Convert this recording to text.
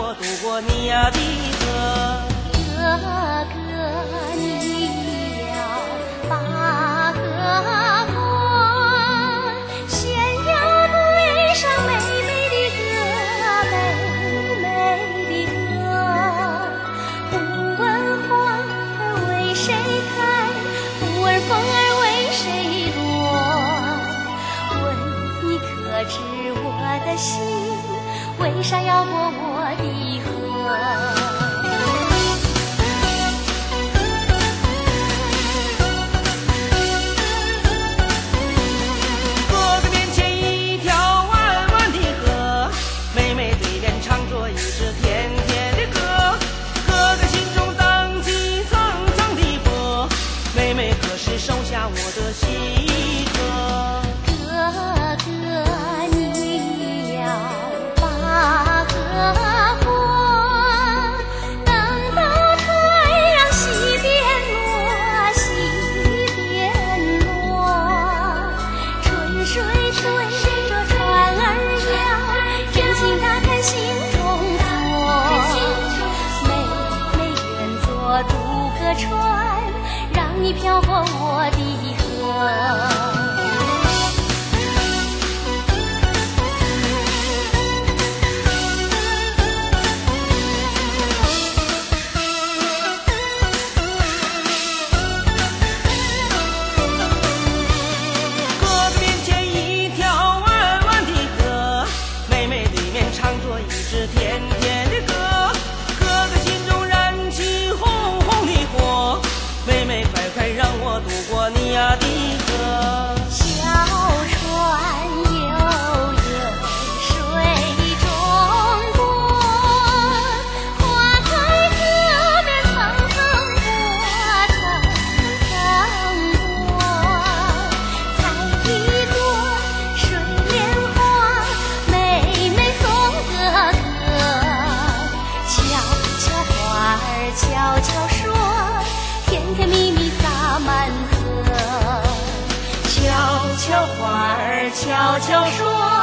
我渡过你呀的河。 哥哥，你要把河过，先要对上美美的歌，美美的歌。不问花儿为谁开，不问风儿为谁落，问你可知我的心为啥要过我的河？ 收下我的心河。 哥哥，你要把河过，等到太阳西边落，西边落。春水吹着船儿摇，真情打开心中锁。妹妹愿做渡河船，让你飘过我的河。 哥哥面前一条弯弯的河，妹妹对面唱着一支甜甜的歌。哥哥心中燃起红红的火，妹妹快快让我渡过你呀的河。 小船悠悠水中过，花开河边层层过，层层过。采一朵水莲花，妹妹送哥哥。悄悄话儿悄悄说，甜甜蜜蜜洒满河。 悄悄话儿悄悄说。